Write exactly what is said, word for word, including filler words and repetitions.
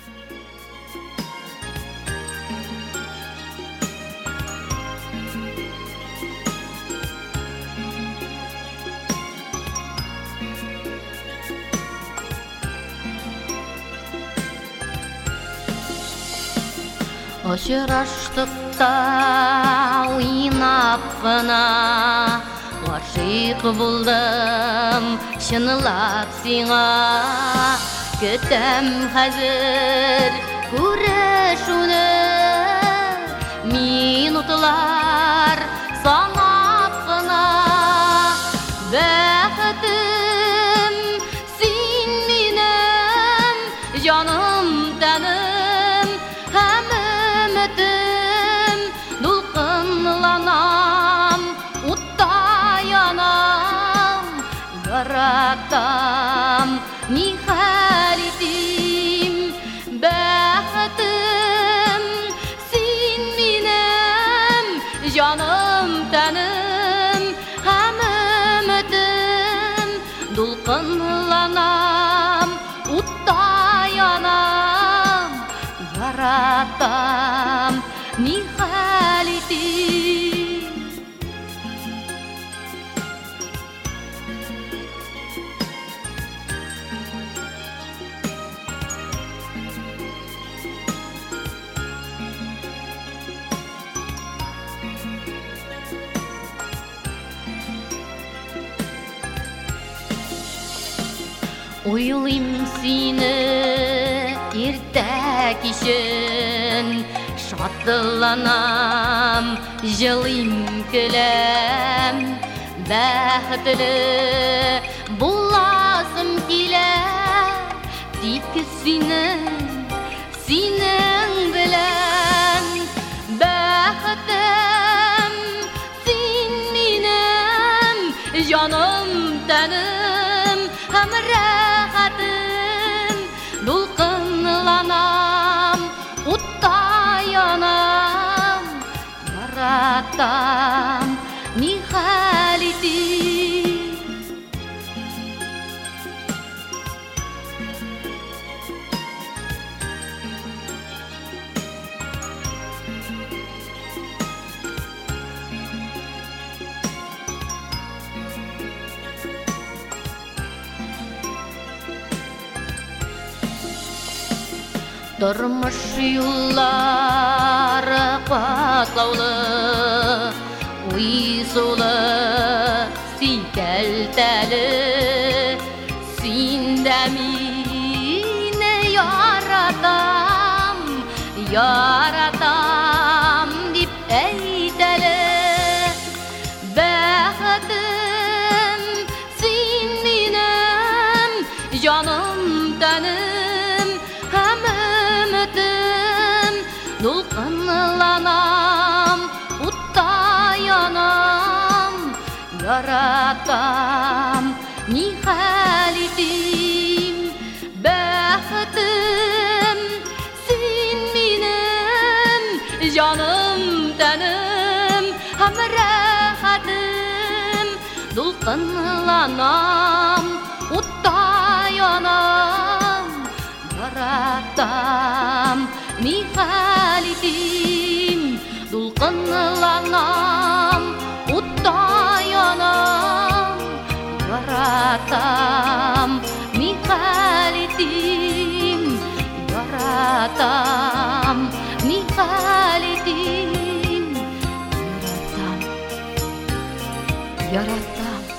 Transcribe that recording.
Очраштықта ойнап қана ғашиқ болдым шынылап сиңа күтем қазір көрішуді минутлар санап қана бәхітім сен менің жаным тәнім һәм үмітім дулқынланам уттай анам яратам ни хәл итим бәхетім сен минем жаным тәнім һәм үмітім дулқынланам уттай анам яратам ни хәл итим Уйлыйм сине иртә кичен шатланам җылыйм көләм бәхетле буласым килә тик синең синең белән бәхетем син минем җаным тәнем һәм рәхәтем дулкынланам уттай янам яратам ни хәл итим Тормыш юллары катлаулы, уйсулы, сикәлтәле, синдә мине яратам, яратам дип әйтәле. Бәхетем син минем, җаным тәнем һәм дулкынланам, уттай янам, яратам, ни хәл итим бәхетем син минем, җаным тәнем һәм рәхәтем дулкынланам, уттай янам, яратам, ни хәл итим дулкынланам, уттай янам, яратам, ни хәл итим яратам, ни хәл итим яратам, яратам.